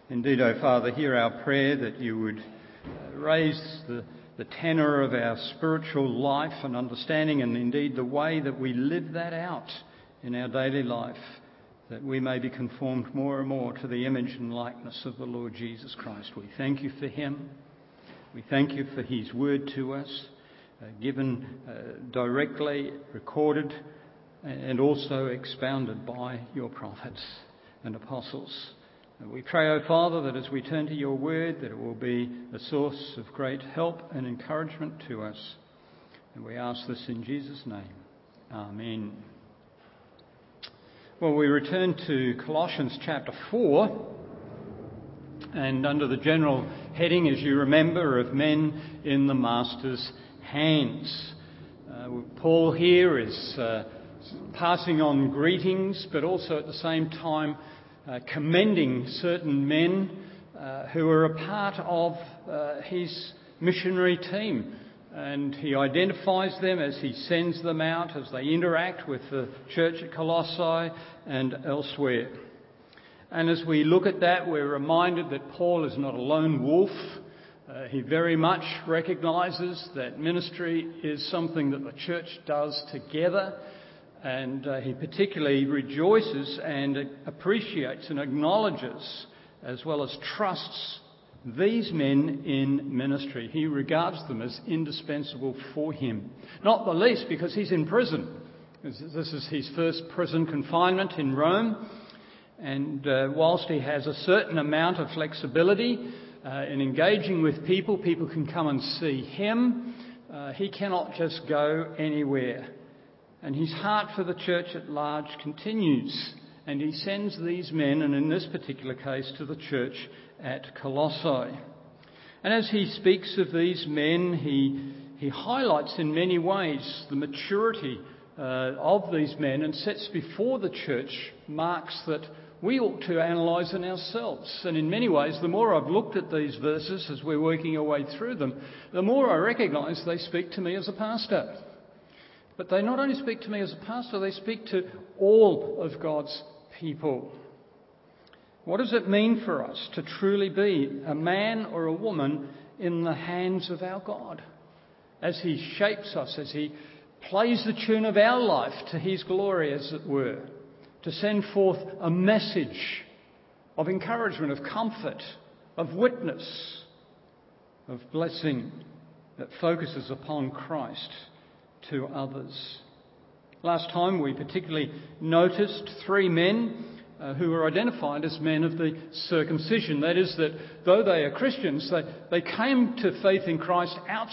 Indeed, O Father, hear our prayer that you would raise the tenor of our spiritual life and understanding, and indeed the way that we live that out in our daily life, that we may be conformed more and more to the image and likeness of the Lord Jesus Christ. We thank you for him. We thank you for his word to us, given directly, recorded, and also expounded by your prophets and apostles. And we pray, O Father, that as we turn to your word, that it will be a source of great help and encouragement to us. And we ask this in Jesus' name. Amen. Well, we return to Colossians chapter 4, and under the general heading, as you remember, of men in the Master's hands. Paul here is passing on greetings, but also at the same time commending certain men who are a part of his missionary team. And he identifies them as he sends them out, as they interact with the church at Colossae and elsewhere. And as we look at that, we're reminded that Paul is not a lone wolf. He very much recognises that ministry is something that the church does together. And he particularly rejoices and appreciates and acknowledges, as well as trusts, these men in ministry. He regards them as indispensable for him. Not the least because he's in prison. This is his first prison confinement in Rome. And whilst he has a certain amount of flexibility in engaging with people, people can come and see him. He cannot just go anywhere. And his heart for the church at large continues. And he sends these men, and in this particular case, to the church at Colossae. And as he speaks of these men, he highlights in many ways the maturity of these men and sets before the church marks that we ought to analyse in ourselves. And in many ways, the more I've looked at these verses as we're working our way through them, the more I recognise they speak to me as a pastor. But they not only speak to me as a pastor, they speak to all of God's people. What does it mean for us to truly be a man or a woman in the hands of our God? As he shapes us, as he plays the tune of our life to his glory, as it were, to send forth a message of encouragement, of comfort, of witness, of blessing that focuses upon Christ to others. Last time we particularly noticed three men who were identified as men of the circumcision. That is, that though they are Christians, they came to faith in Christ out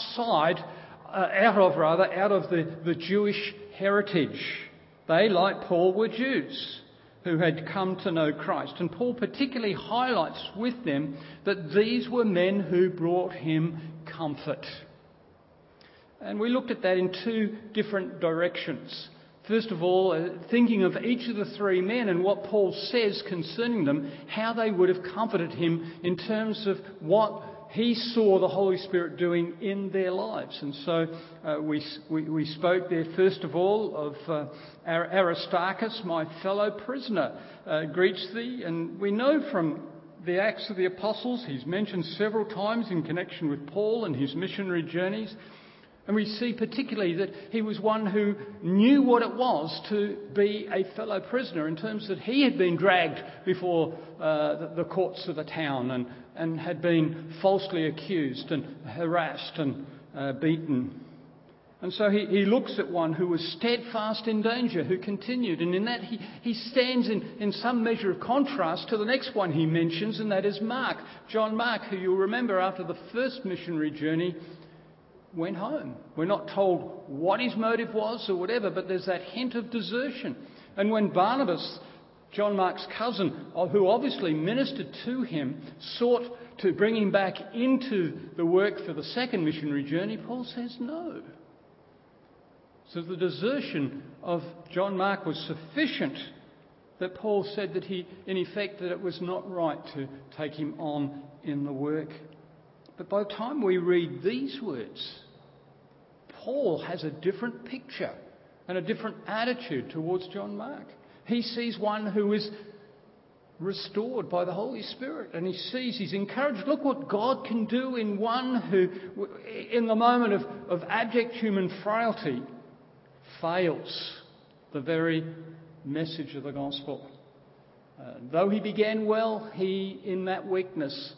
of the Jewish heritage. They, like Paul, were Jews who had come to know Christ. And Paul particularly highlights with them that these were men who brought him comfort. And we looked at that in two different directions. First of all, thinking of each of the three men and what Paul says concerning them, how they would have comforted him in terms of what he saw the Holy Spirit doing in their lives. And so we spoke there first of all of Aristarchus, my fellow prisoner, greets thee. And we know from the Acts of the Apostles, he's mentioned several times in connection with Paul and his missionary journeys. And we see particularly that he was one who knew what it was to be a fellow prisoner, in terms that he had been dragged before the courts of the town and had been falsely accused and harassed and beaten. And so he looks at one who was steadfast in danger, who continued. And in that he stands in some measure of contrast to the next one he mentions, and that is Mark. John Mark, who you'll remember after the first missionary journey went home. We're not told what his motive was or whatever, but there's that hint of desertion. And when Barnabas, John Mark's cousin, who obviously ministered to him, sought to bring him back into the work for the second missionary journey, Paul says no. So the desertion of John Mark was sufficient that Paul said that in effect, that it was not right to take him on in the work. But by the time we read these words, Paul has a different picture and a different attitude towards John Mark. He sees one who is restored by the Holy Spirit, and he sees, he's encouraged. Look what God can do in one who, in the moment of abject human frailty, fails the very message of the gospel. Though he began well, he, in that weakness,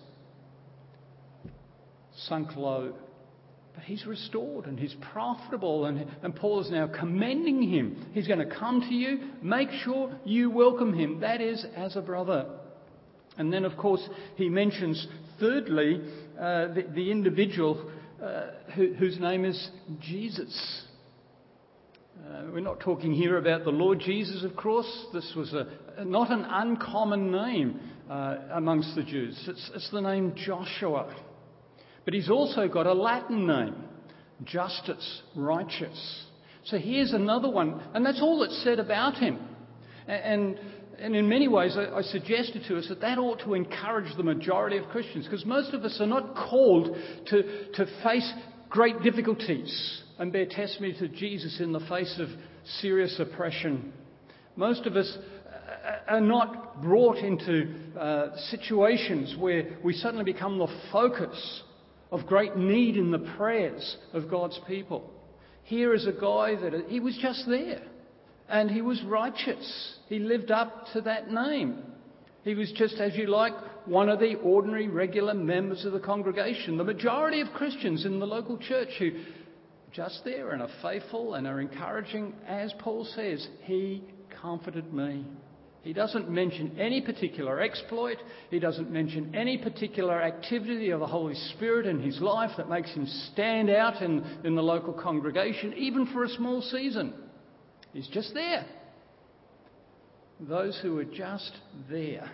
sunk low. But he's restored and he's profitable, and Paul is now commending him. He's going to come to you. Make sure you welcome him. That is, as a brother. And then, of course, he mentions, thirdly, the individual whose name is Jesus. We're not talking here about the Lord Jesus, of course. This was not an uncommon name amongst the Jews. It's the name Joshua. But he's also got a Latin name, Justus, righteous. So here's another one, and that's all that's said about him. And in many ways, I suggested to us that ought to encourage the majority of Christians, because most of us are not called to face great difficulties and bear testimony to Jesus in the face of serious oppression. Most of us are not brought into situations where we suddenly become the focus of great need in the prayers of God's people. Here is a guy that he was just there, and he was righteous. He lived up to that name. He was just, as you like, one of the ordinary, regular members of the congregation. The majority of Christians in the local church who are just there and are faithful and are encouraging. As Paul says, he comforted me. He doesn't mention any particular exploit. He doesn't mention any particular activity of the Holy Spirit in his life that makes him stand out in the local congregation, even for a small season. He's just there. Those who are just there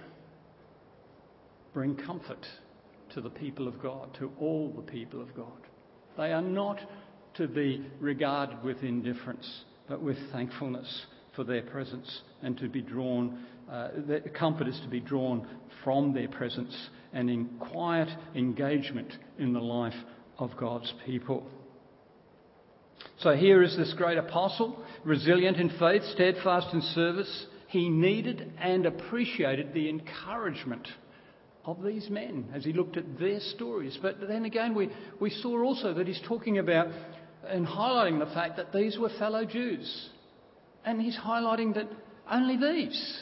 bring comfort to the people of God, to all the people of God. They are not to be regarded with indifference, but with thankfulness for their presence, and to be drawn, the comfort is to be drawn from their presence and in quiet engagement in the life of God's people. So here is this great apostle, resilient in faith, steadfast in service. He needed and appreciated the encouragement of these men as he looked at their stories. But then again, we saw also that he's talking about and highlighting the fact that these were fellow Jews. And he's highlighting that only these,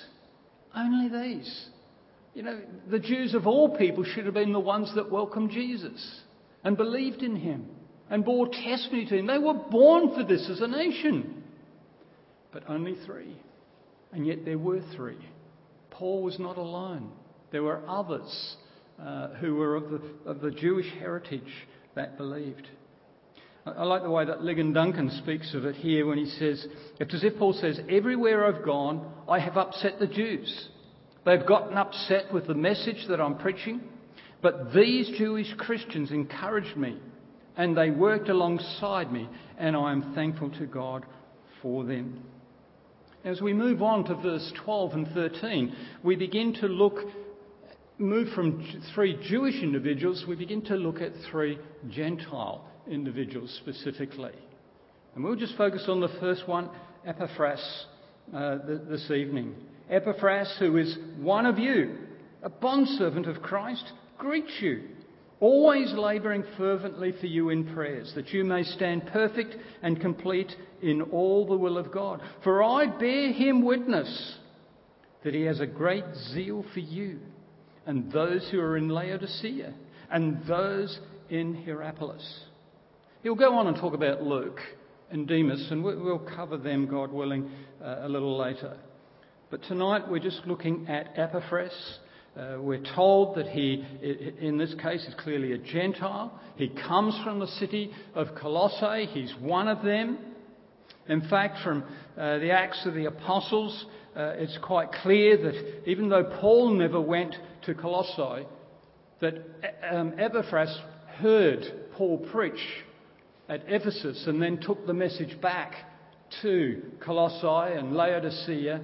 the Jews of all people should have been the ones that welcomed Jesus and believed in him and bore testimony to him. They were born for this as a nation. But only 3. And yet there were 3. Paul was not alone. There were others who were of the Jewish heritage that believed. I like the way that Ligon Duncan speaks of it here when he says, it's as if Paul says, everywhere I've gone, I have upset the Jews. They've gotten upset with the message that I'm preaching, but these Jewish Christians encouraged me and they worked alongside me, and I am thankful to God for them. As we move on to verse 12 and 13, we begin to move from 3 Jewish individuals, we begin to look at 3 Gentile individuals specifically. And we'll just focus on the first one, Epaphras, this evening. Epaphras, who is one of you, a bondservant of Christ, greets you, always labouring fervently for you in prayers, that you may stand perfect and complete in all the will of God. For I bear him witness that he has a great zeal for you, and those who are in Laodicea, and those in Hierapolis. He'll go on and talk about Luke and Demas, and we'll cover them, God willing, a little later. But tonight we're just looking at Epaphras. We're told that he, in this case, is clearly a Gentile. He comes from the city of Colossae. He's one of them. In fact, from the Acts of the Apostles, it's quite clear that even though Paul never went to Colossae, that Epaphras heard Paul preach at Ephesus and then took the message back to Colossae and Laodicea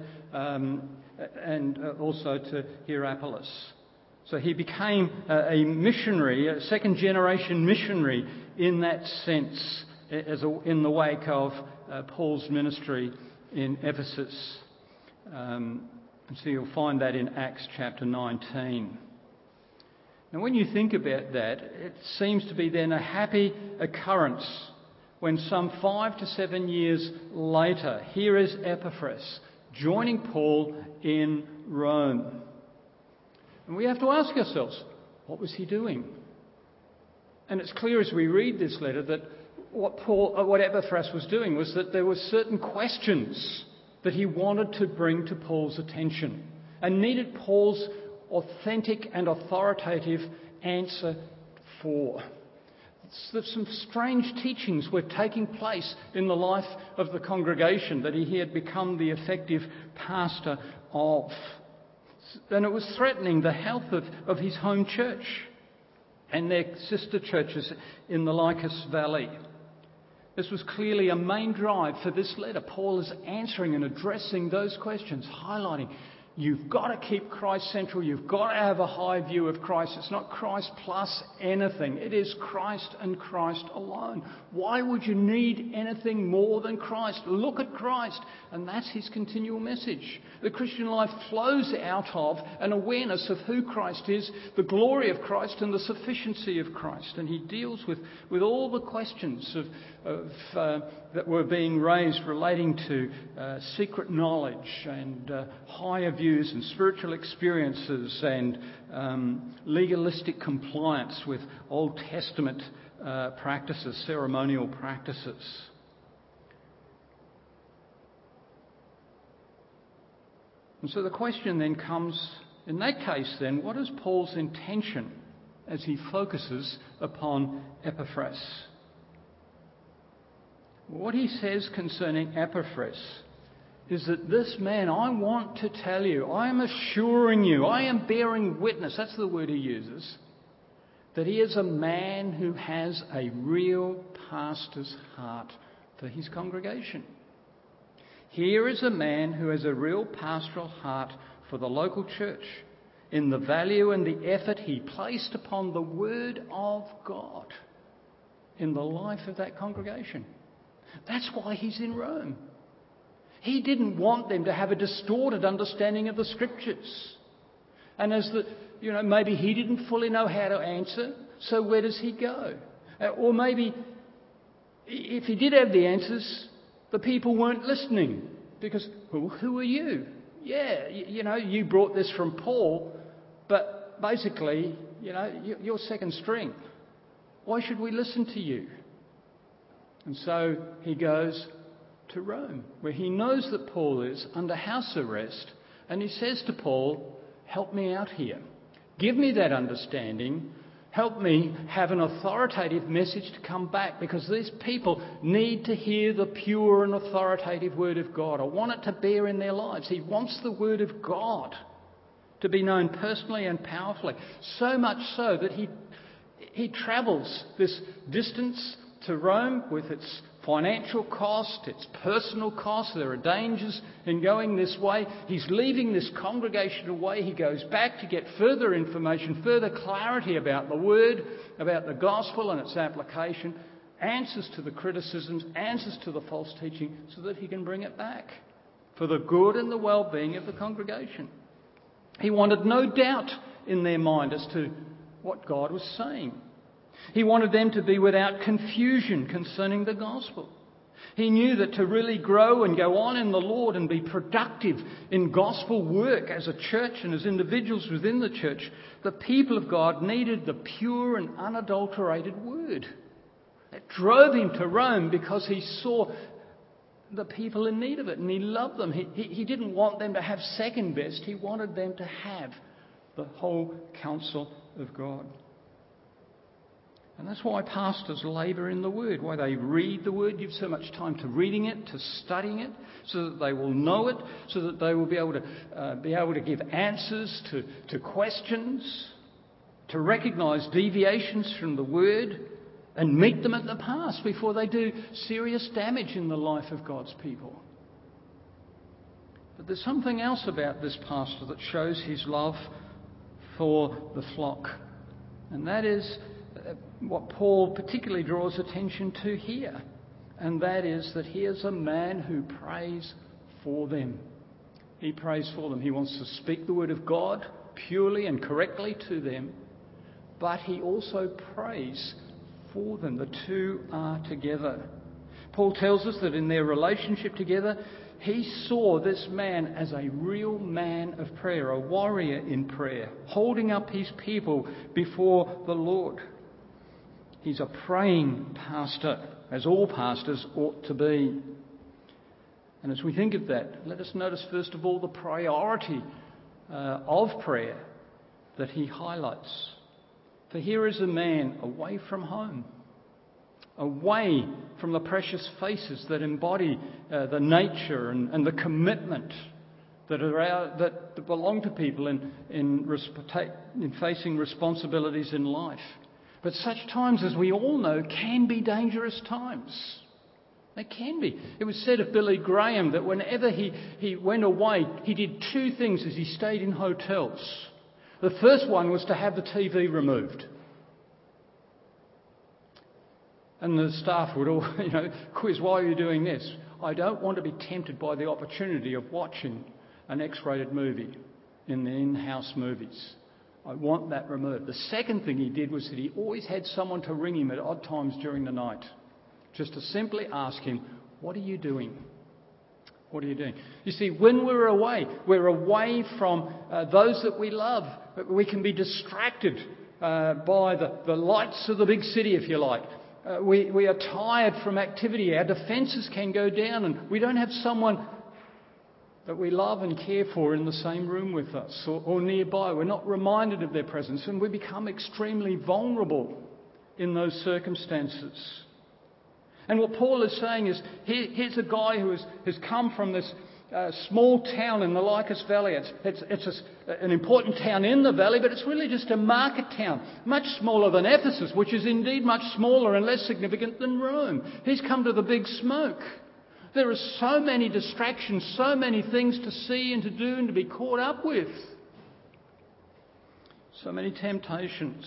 and also to Hierapolis. So he became a missionary, a second-generation missionary in that sense, in the wake of Paul's ministry in Ephesus. And so you'll find that in Acts chapter 19. Now when you think about that, it seems to be then a happy occurrence when some 5 to 7 years later, here is Epaphras joining Paul in Rome. And we have to ask ourselves, what was he doing? And it's clear as we read this letter that what Epaphras was doing was that there were certain questions that he wanted to bring to Paul's attention and needed Paul's authentic and authoritative answer for. Some strange teachings were taking place in the life of the congregation that he had become the effective pastor of. And it was threatening the health of his home church and their sister churches in the Lycus Valley. This was clearly a main drive for this letter. Paul is answering and addressing those questions, highlighting you've got to keep Christ central. You've got to have a high view of Christ. It's not Christ plus anything. It is Christ and Christ alone. Why would you need anything more than Christ? Look at Christ. And that's his continual message. The Christian life flows out of an awareness of who Christ is, the glory of Christ and the sufficiency of Christ. And he deals with all the questions that were being raised relating to secret knowledge and higher views and spiritual experiences and legalistic compliance with Old Testament practices, ceremonial practices. And so the question then comes, in that case then, what is Paul's intention as he focuses upon Epaphras? What he says concerning Epaphras is that this man, I want to tell you, I am assuring you, I am bearing witness, that's the word he uses, that he is a man who has a real pastor's heart for his congregation. Here is a man who has a real pastoral heart for the local church in the value and the effort he placed upon the Word of God in the life of that congregation. That's why he's in Rome. He didn't want them to have a distorted understanding of the Scriptures. And maybe he didn't fully know how to answer, so where does he go? Or maybe if he did have the answers, the people weren't listening because, well, who are you? Yeah, you brought this from Paul, but basically, you're second string. Why should we listen to you? And so he goes to Rome, where he knows that Paul is under house arrest, and he says to Paul, help me out here. Give me that understanding. Help me have an authoritative message to come back, because these people need to hear the pure and authoritative Word of God. I want it to bear in their lives. He wants the Word of God to be known personally and powerfully, so much so that he travels this distance to Rome with its financial cost, its personal cost. There are dangers in going this way. He's leaving this congregation away. He goes back to get further information, further clarity about the Word, about the gospel and its application, answers to the criticisms, answers to the false teaching, so that he can bring it back for the good and the well-being of the congregation. He wanted no doubt in their mind as to what God was saying. He wanted them to be without confusion concerning the gospel. He knew that to really grow and go on in the Lord and be productive in gospel work as a church and as individuals within the church, the people of God needed the pure and unadulterated Word. It drove him to Rome because he saw the people in need of it and he loved them. He didn't want them to have second best. He wanted them to have the whole counsel of God. And that's why pastors labour in the Word, why they read the Word, give so much time to reading it, to studying it, so that they will know it, so that they will be able to give answers to questions, to recognise deviations from the Word, and meet them at the pass before they do serious damage in the life of God's people. But there's something else about this pastor that shows his love for the flock, and that is what Paul particularly draws attention to here, and that is that he is a man who prays for them. He prays for them. He wants to speak the word of God purely and correctly to them, but he also prays for them. The two are together. Paul tells us that in their relationship together, he saw this man as a real man of prayer, a warrior in prayer, holding up his people before the Lord. He's a praying pastor, as all pastors ought to be. And as we think of that, let us notice first of all the priority of prayer that he highlights. For here is a man away from home, away from the precious faces that embody the nature and the commitment that belong to people in facing responsibilities in life. But such times, as we all know, can be dangerous times. They can be. It was said of Billy Graham that whenever he went away, he did two things as he stayed in hotels. The first one was to have the TV removed. And the staff would all, quiz, why are you doing this? I don't want to be tempted by the opportunity of watching an X-rated movie in the in-house movies. I want that removed. The second thing he did was that he always had someone to ring him at odd times during the night, just to simply ask him, what are you doing? What are you doing? You see, when we're away from those that we love. We can be distracted by the lights of the big city, if you like. We are tired from activity. Our defences can go down, and we don't have someone that we love and care for in the same room with us or nearby. We're not reminded of their presence, and we become extremely vulnerable in those circumstances. And what Paul is saying is, here's a guy who has come from this small town in the Lycus Valley. It's an important town in the valley, but it's really just a market town, much smaller than Ephesus, which is indeed much smaller and less significant than Rome. He's come to the big smoke. There are so many distractions, so many things to see and to do and to be caught up with. So many temptations.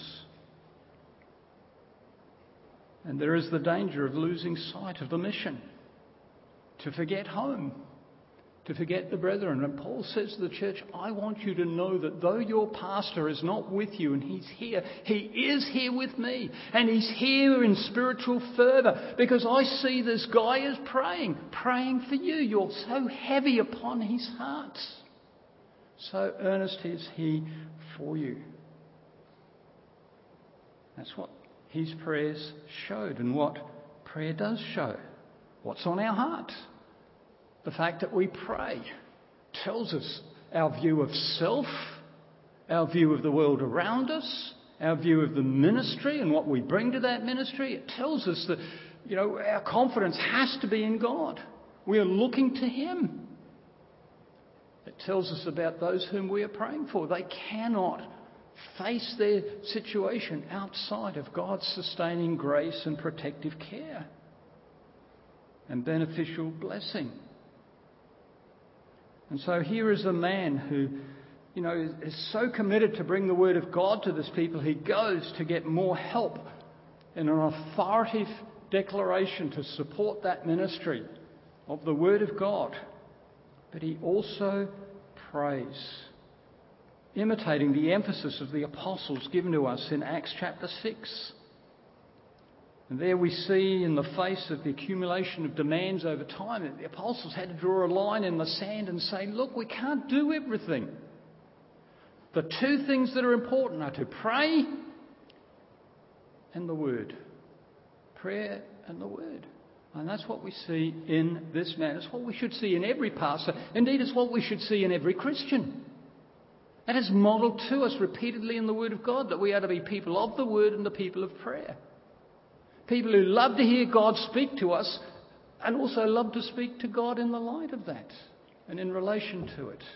And there is the danger of losing sight of the mission, to forget home, to forget the brethren. And Paul says to the church, I want you to know that though your pastor is not with you and he's here, he is here with me. And he's here in spiritual fervour because I see this guy is praying for you. You're so heavy upon his heart. So earnest is he for you. That's what his prayers showed and what prayer does show. What's on our heart? The fact that we pray tells us our view of self, our view of the world around us, our view of the ministry and what we bring to that ministry. It tells us that, our confidence has to be in God. We are looking to him. It tells us about those whom we are praying for. They cannot face their situation outside of God's sustaining grace and protective care and beneficial blessing. And so here is a man who, is so committed to bring the word of God to this people, he goes to get more help in an authoritative declaration to support that ministry of the word of God. But he also prays, imitating the emphasis of the apostles given to us in Acts chapter 6. And there we see, in the face of the accumulation of demands over time, that the apostles had to draw a line in the sand and say, look, we can't do everything. The two things that are important are to pray and the word. Prayer and the word. And that's what we see in this man. It's what we should see in every pastor. Indeed, it's what we should see in every Christian. It is modelled to us repeatedly in the Word of God that we are to be people of the Word and the people of prayer. People who love to hear God speak to us and also love to speak to God in the light of that and in relation to it.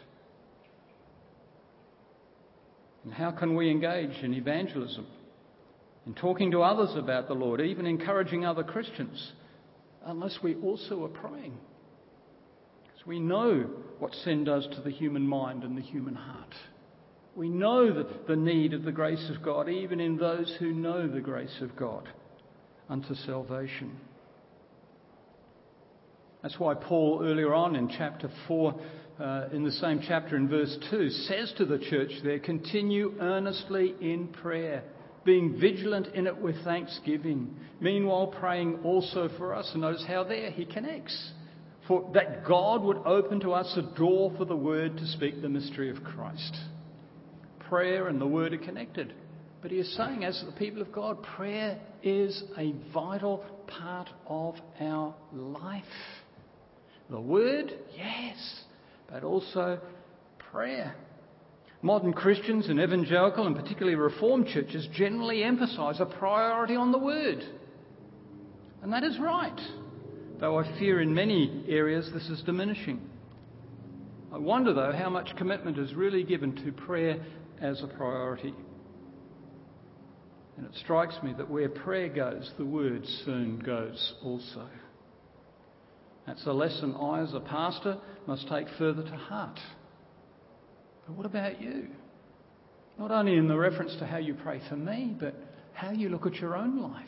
And how can we engage in evangelism, in talking to others about the Lord, even encouraging other Christians, unless we also are praying? Because we know what sin does to the human mind and the human heart. We know the need of the grace of God, even in those who know the grace of God unto salvation. That's why Paul, earlier on in chapter 4, in the same chapter in verse 2, says to the church there, continue earnestly in prayer, being vigilant in it with thanksgiving, meanwhile praying also for us. And notice how there he connects. For that God would open to us a door for the word to speak the mystery of Christ. Prayer and the word are connected. But he is saying, as the people of God, prayer is a vital part of our life. The word, yes, but also prayer. Modern Christians and evangelical and particularly Reformed churches generally emphasise a priority on the word. And that is right, though I fear in many areas this is diminishing. I wonder, though, how much commitment is really given to prayer as a priority. And it strikes me that where prayer goes, the word soon goes also. That's a lesson I, as a pastor, must take further to heart. But what about you? Not only in the reference to how you pray for me, but how you look at your own life.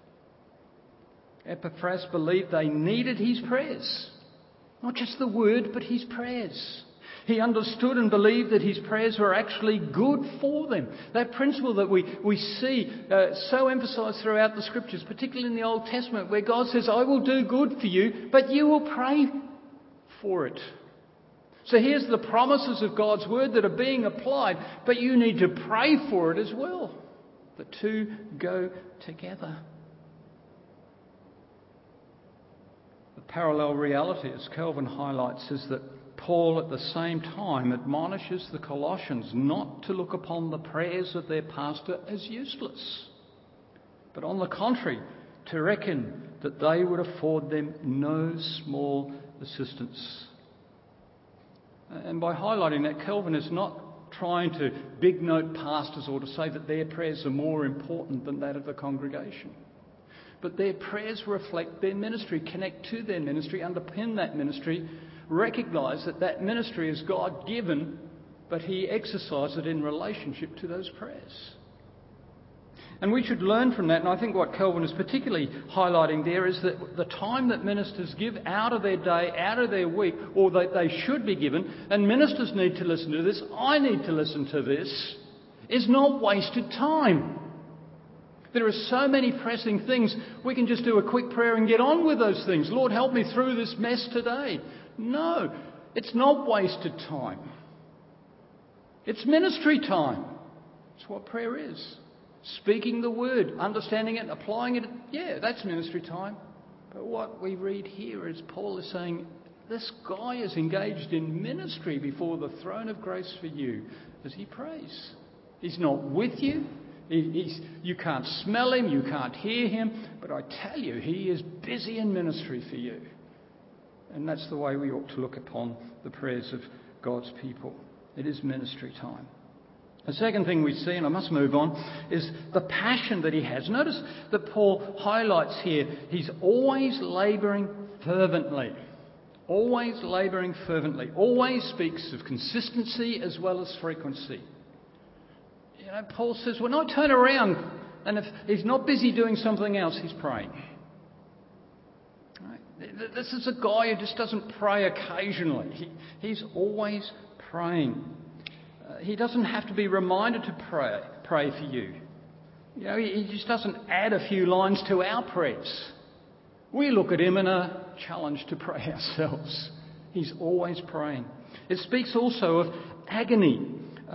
Epaphras believed they needed his prayers. Not just the word, but his prayers. He understood and believed that his prayers were actually good for them. That principle that we see so emphasised throughout the Scriptures, particularly in the Old Testament, where God says, I will do good for you, but you will pray for it. So here's the promises of God's word that are being applied, but you need to pray for it as well. The two go together. The parallel reality, as Calvin highlights, is that Paul at the same time admonishes the Colossians not to look upon the prayers of their pastor as useless, but on the contrary, to reckon that they would afford them no small assistance. And by highlighting that, Calvin is not trying to big note pastors or to say that their prayers are more important than that of the congregation. But their prayers reflect their ministry, connect to their ministry, underpin that ministry, recognise that that ministry is God-given, but he exercises it in relationship to those prayers. And we should learn from that, and I think what Calvin is particularly highlighting there is that the time that ministers give out of their day, out of their week, or that they should be given, and ministers need to listen to this, I need to listen to this, is not wasted time. There are so many pressing things, we can just do a quick prayer and get on with those things. Lord, help me through this mess today. No, it's not wasted time. It's ministry time. It's what prayer is. Speaking the word, understanding it, applying it, yeah, that's ministry time. But what we read here is Paul is saying, this guy is engaged in ministry before the throne of grace for you as he prays. He's not with you. You can't smell him, you can't hear him, but I tell you, he is busy in ministry for you. And that's the way we ought to look upon the prayers of God's people. It is ministry time. The second thing we see, and I must move on, is the passion that he has. Notice that Paul highlights here, he's always labouring fervently. Always labouring fervently. Always speaks of consistency as well as frequency. You know, Paul says, when I turn around and if he's not busy doing something else, he's praying. Right? This is a guy who just doesn't pray occasionally. He's always praying. He doesn't have to be reminded to pray for you. You know, he just doesn't add a few lines to our prayers. We look at him and are challenged to pray ourselves. He's always praying. It speaks also of agony.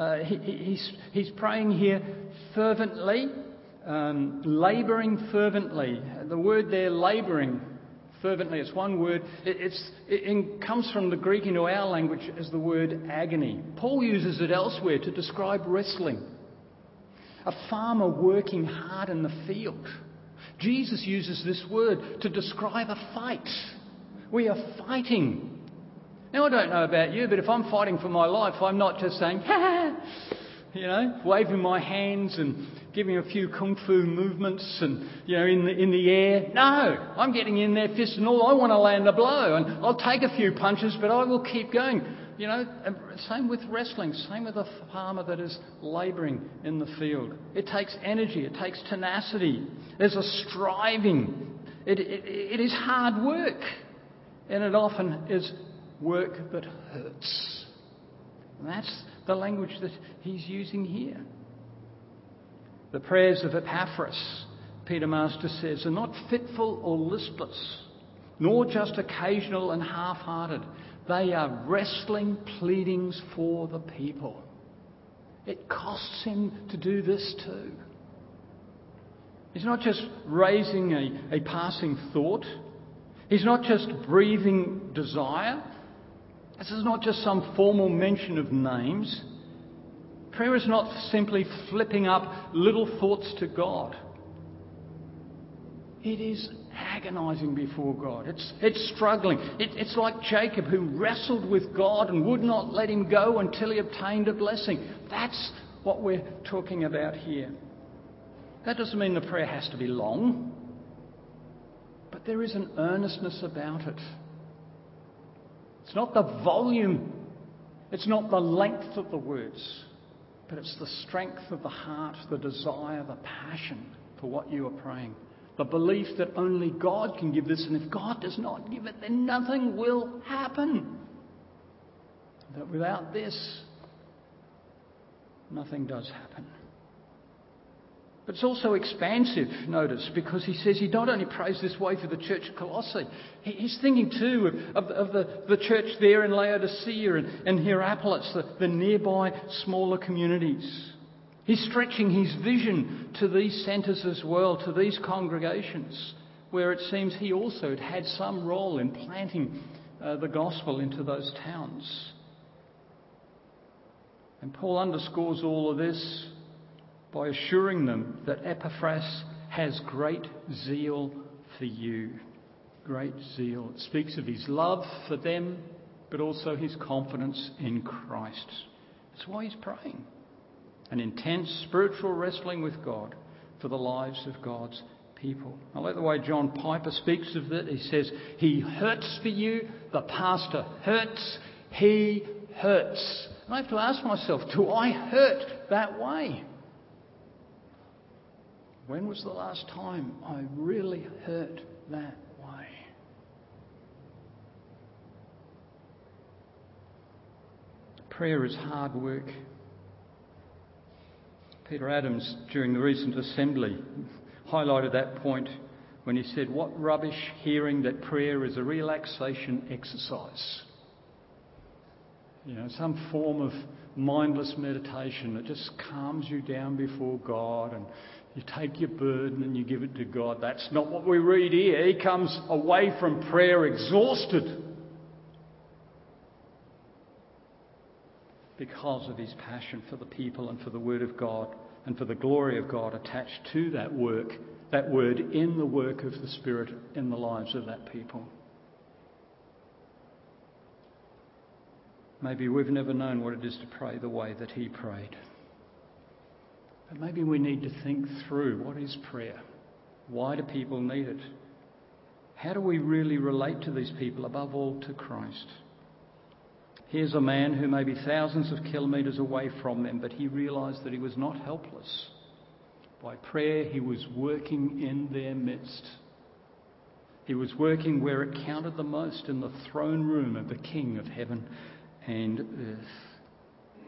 He's praying here fervently, labouring fervently. The word there, labouring fervently, it's one word. It comes from the Greek into our language as the word agony. Paul uses it elsewhere to describe wrestling. A farmer working hard in the field. Jesus uses this word to describe a fight. We are fighting. Now, I don't know about you, but if I'm fighting for my life, I'm not just saying, ha, you know, waving my hands and giving a few kung fu movements and, you know, in the air. No, I'm getting in there, fist and all. I want to land a blow, and I'll take a few punches, but I will keep going. You know, same with wrestling, same with a farmer that is labouring in the field. It takes energy, it takes tenacity. There's a striving. It is hard work, and it often is work that hurts. And that's the language that he's using here. The prayers of Epaphras, Peter Master says, are not fitful or listless, nor just occasional and half-hearted. They are wrestling pleadings for the people. It costs him to do this too. He's not just raising a passing thought. He's not just breathing desire. This is not just some formal mention of names. Prayer is not simply flipping up little thoughts to God. It is agonising before God. It's struggling. It's like Jacob, who wrestled with God and would not let him go until he obtained a blessing. That's what we're talking about here. That doesn't mean the prayer has to be long, but there is an earnestness about it. It's not the volume, it's not the length of the words, but it's the strength of the heart, the desire, the passion for what you are praying. The belief that only God can give this, and if God does not give it, then nothing will happen. That without this, nothing does happen. But it's also expansive, notice, because he says he not only prays this way for the church at Colossae, he's thinking too of the church there in Laodicea and Hierapolis, the nearby smaller communities. He's stretching his vision to these centres as well, to these congregations, where it seems he also had some role in planting the gospel into those towns. And Paul underscores all of this by assuring them that Epaphras has great zeal for you. Great zeal. It speaks of his love for them, but also his confidence in Christ. That's why he's praying. An intense spiritual wrestling with God for the lives of God's people. I like the way John Piper speaks of that. He says, he hurts for you, the pastor hurts, he hurts. And I have to ask myself, do I hurt that way? When was the last time I really hurt that way? Prayer is hard work. Peter Adams, during the recent assembly, highlighted that point when he said, what rubbish hearing that prayer is a relaxation exercise. You know, some form of mindless meditation that just calms you down before God, and you take your burden and you give it to God. That's not what we read here. He comes away from prayer exhausted because of his passion for the people and for the Word of God and for the glory of God attached to that work, that word in the work of the Spirit in the lives of that people. Maybe we've never known what it is to pray the way that he prayed. But maybe we need to think through, what is prayer? Why do people need it? How do we really relate to these people, above all to Christ? Here's a man who may be thousands of kilometres away from them, but he realised that he was not helpless. By prayer, he was working in their midst. He was working where it counted the most, in the throne room of the King of heaven and earth.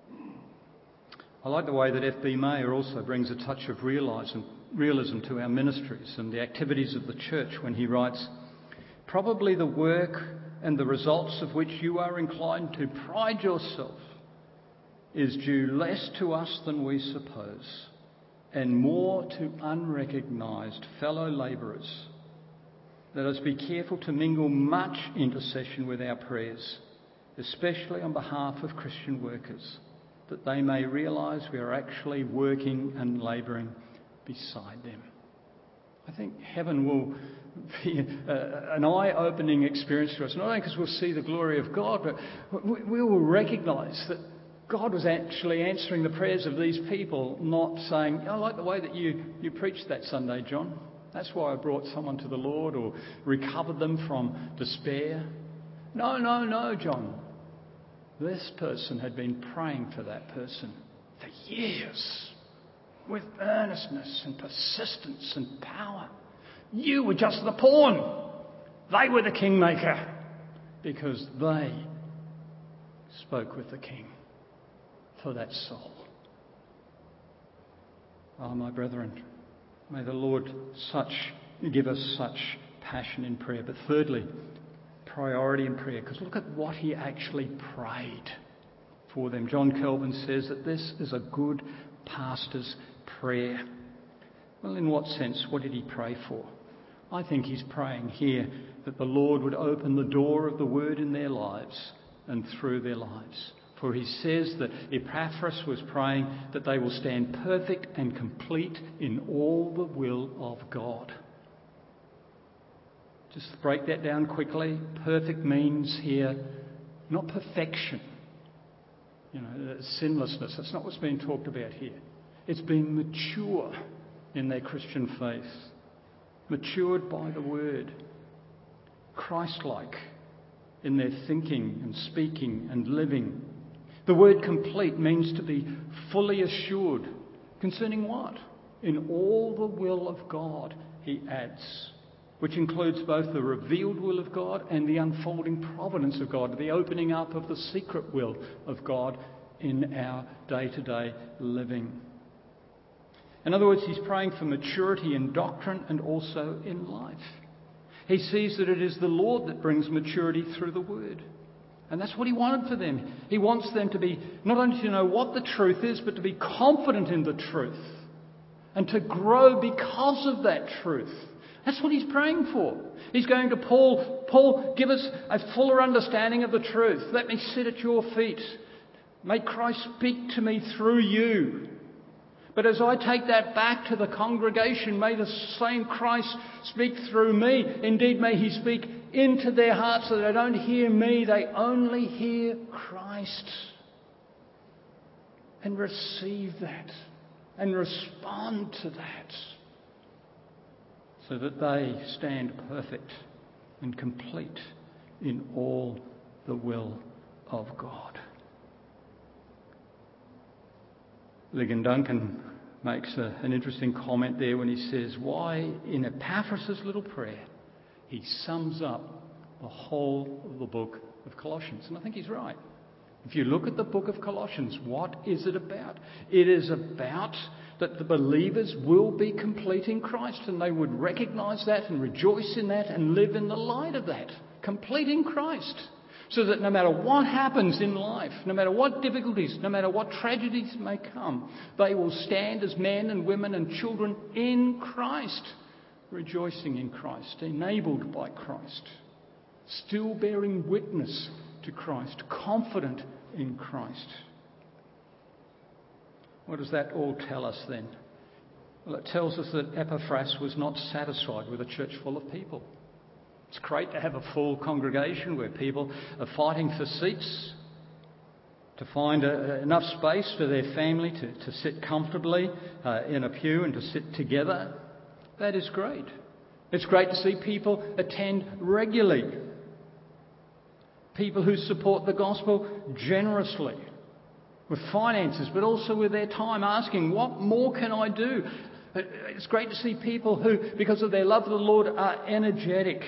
I like the way that F.B. Mayer also brings a touch of realism to our ministries and the activities of the church when he writes, probably the work and the results of which you are inclined to pride yourself is due less to us than we suppose, and more to unrecognised fellow labourers. Let us be careful to mingle much intercession with our prayers, especially on behalf of Christian workers, that they may realise we are actually working and labouring beside them. I think heaven will be an eye-opening experience to us, not only because we'll see the glory of God, but we will recognise that God was actually answering the prayers of these people, not saying, I like the way that you preached that Sunday, John. That's why I brought someone to the Lord or recovered them from despair. No, John. This person had been praying for that person for years with earnestness and persistence and power. You were just the pawn. They were the kingmaker. because they spoke with the King for that soul. Oh, my brethren, may the Lord give us such passion in prayer. But thirdly, priority in prayer, because look at what he actually prayed for them. John Calvin says that this is a good pastor's prayer. Well, in what sense? What did he pray for? I think he's praying here that the Lord would open the door of the word in their lives and through their lives. For he says that Epaphras was praying that they will stand perfect and complete in all the will of God. Just break that down quickly. Perfect means here not perfection. Sinlessness. That's not what's being talked about here. It's being mature in their Christian faith. Matured by the word. Christ-like in their thinking and speaking and living. The word complete means to be fully assured. Concerning what? In all the will of God, he adds. Which includes both the revealed will of God and the unfolding providence of God, the opening up of the secret will of God in our day-to-day living. In other words, he's praying for maturity in doctrine and also in life. He sees that it is the Lord that brings maturity through the word. And that's what he wanted for them. He wants them to be, not only to know what the truth is, but to be confident in the truth. And to grow because of that truth. That's what he's praying for. He's going to Paul, give us a fuller understanding of the truth. Let me sit at your feet. May Christ speak to me through you. But as I take that back to the congregation, may the same Christ speak through me. Indeed, may he speak into their hearts so that they don't hear me, they only hear Christ. And receive that and respond to that so that they stand perfect and complete in all the will of God. Ligon Duncan makes an interesting comment there when he says, why in Epaphras' little prayer he sums up the whole of the book of Colossians. And I think he's right. If you look at the book of Colossians, what is it about? It is about that the believers will be complete in Christ, and they would recognise that and rejoice in that and live in the light of that. Complete in Christ. So that no matter what happens in life, no matter what difficulties, no matter what tragedies may come, they will stand as men and women and children in Christ, rejoicing in Christ, enabled by Christ, still bearing witness to Christ, confident in Christ. What does that all tell us then? Well, it tells us that Epaphras was not satisfied with a church full of people. It's great to have a full congregation where people are fighting for seats, to find enough space for their family to sit comfortably in a pew and to sit together. That is great. It's great to see people attend regularly. People who support the gospel generously with finances, but also with their time, asking, what more can I do? It's great to see people who, because of their love of the Lord, are energetic.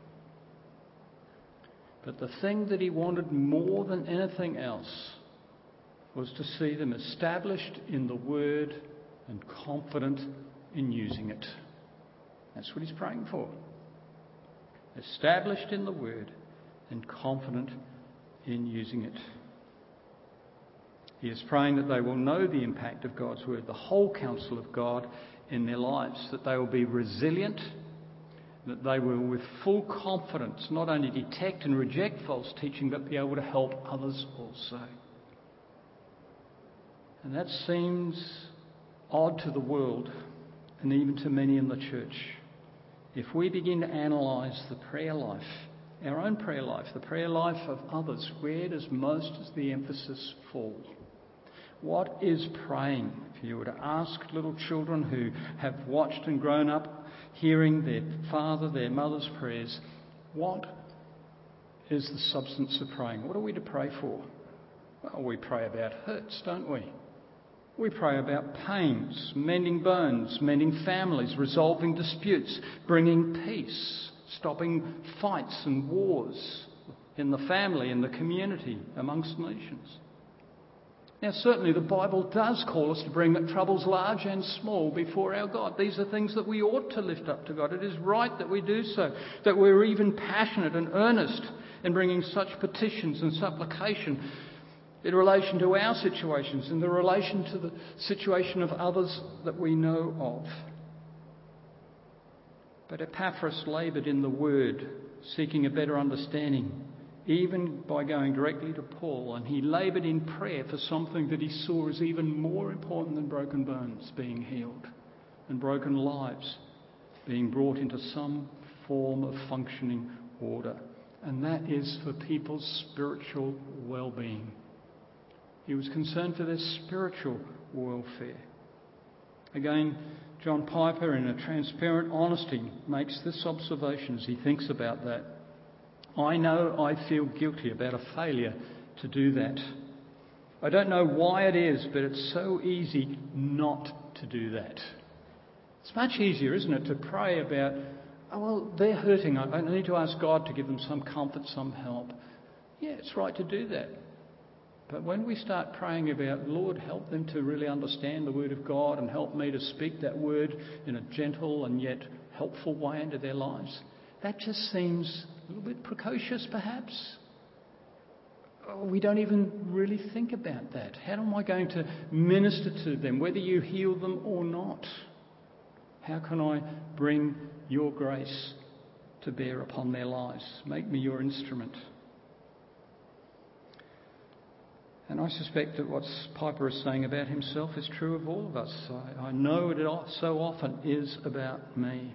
But the thing that he wanted more than anything else was to see them established in the Word and confident in using it. That's what he's praying for. Established in the Word and confident in using it. He is praying that they will know the impact of God's Word, the whole counsel of God in their lives, that they will be resilient, that they will with full confidence not only detect and reject false teaching, but be able to help others also. And that seems odd to the world and even to many in the church. If we begin to analyse the prayer life, our own prayer life, the prayer life of others, where does most of the emphasis fall? What is praying? If you were to ask little children who have watched and grown up hearing their father, their mother's prayers, what is the substance of praying? What are we to pray for? Well, we pray about hurts, don't we? We pray about pains, mending bones, mending families, resolving disputes, bringing peace, stopping fights and wars, in the family, in the community, amongst nations. Now, certainly the Bible does call us to bring troubles large and small before our God. These are things that we ought to lift up to God. It is right that we do so, that we're even passionate and earnest in bringing such petitions and supplication in relation to our situations, in the relation to the situation of others that we know of. But Epaphras laboured in the word, seeking a better understanding, even by going directly to Paul, and he laboured in prayer for something that he saw as even more important than broken bones being healed and broken lives being brought into some form of functioning order, and that is for people's spiritual well-being. He was concerned for their spiritual welfare. Again, John Piper, in a transparent honesty, makes this observation as he thinks about that. I know I feel guilty about a failure to do that. I don't know why it is, but it's so easy not to do that. It's much easier, isn't it, to pray about, oh, well, they're hurting. I need to ask God to give them some comfort, some help. Yeah, it's right to do that. But when we start praying about, Lord, help them to really understand the word of God and help me to speak that word in a gentle and yet helpful way into their lives, that just seems a little bit precocious, perhaps. We don't even really think about that. How am I going to minister to them, whether you heal them or not? How can I bring your grace to bear upon their lives? Make me your instrument. And I suspect that what Piper is saying about himself is true of all of us. I know it so often is about me.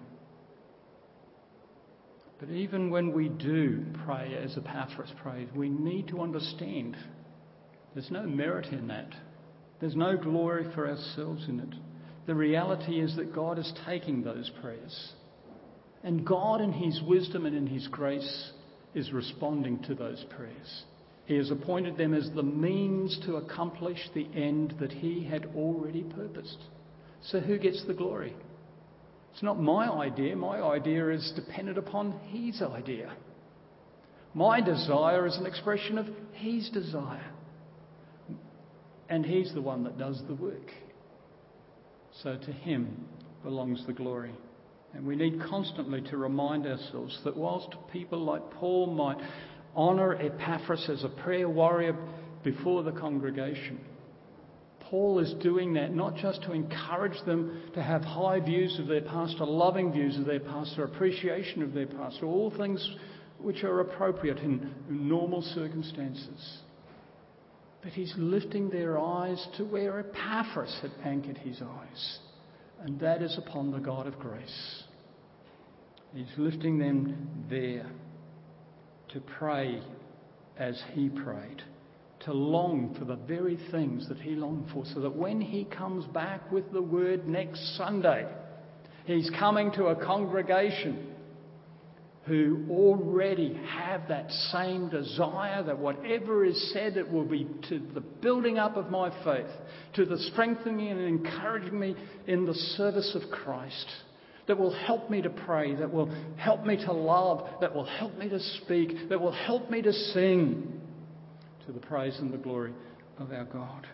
But even when we do pray as Epaphras prayed, we need to understand there's no merit in that. There's no glory for ourselves in it. The reality is that God is taking those prayers. And God in his wisdom and in his grace is responding to those prayers. He has appointed them as the means to accomplish the end that he had already purposed. So who gets the glory? It's not my idea. My idea is dependent upon his idea. My desire is an expression of his desire. And he's the one that does the work. So to him belongs the glory. And we need constantly to remind ourselves that whilst people like Paul might honour Epaphras as a prayer warrior before the congregation, Paul is doing that not just to encourage them to have high views of their pastor, loving views of their pastor, appreciation of their pastor, all things which are appropriate in normal circumstances. But he's lifting their eyes to where Epaphras had anchored his eyes, and that is upon the God of grace. He's lifting them there to pray as he prayed, to long for the very things that he longed for, so that when he comes back with the word next Sunday, he's coming to a congregation who already have that same desire that whatever is said, it will be to the building up of my faith, to the strengthening and encouraging me in the service of Christ, that will help me to pray, that will help me to love, that will help me to speak, that will help me to sing to the praise and the glory of our God.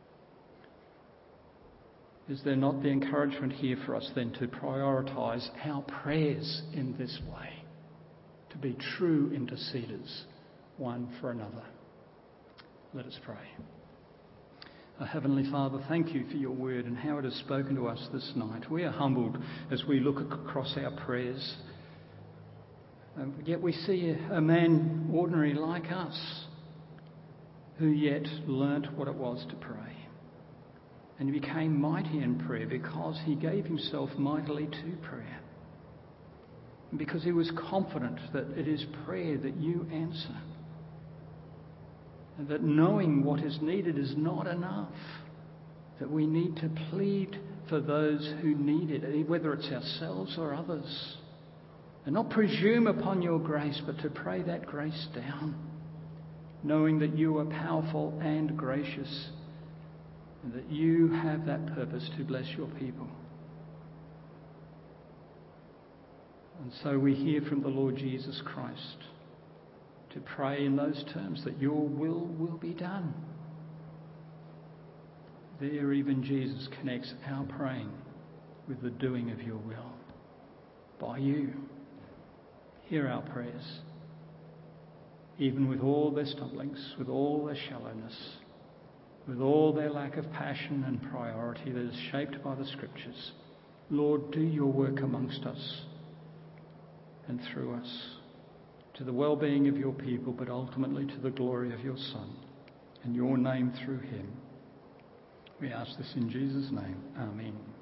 Is there not the encouragement here for us then to prioritise our prayers in this way, to be true interceders one for another? Let us pray. Our Heavenly Father, thank you for your word and how it has spoken to us this night. We are humbled as we look across our prayers. Yet we see a man ordinary like us who yet learnt what it was to pray. And he became mighty in prayer because he gave himself mightily to prayer. And because he was confident that it is prayer that you answer. And that knowing what is needed is not enough. That we need to plead for those who need it, whether it's ourselves or others. And not presume upon your grace, but to pray that grace down. Knowing that you are powerful and gracious. And that you have that purpose to bless your people. And so we hear from the Lord Jesus Christ to pray in those terms, that your will be done. There even Jesus connects our praying with the doing of your will by you. Hear our prayers, even with all their stumblings, with all their shallowness, with all their lack of passion and priority that is shaped by the Scriptures. Lord, do your work amongst us and through us, to the well-being of your people, but ultimately to the glory of your Son and your name through him. We ask this in Jesus' name. Amen.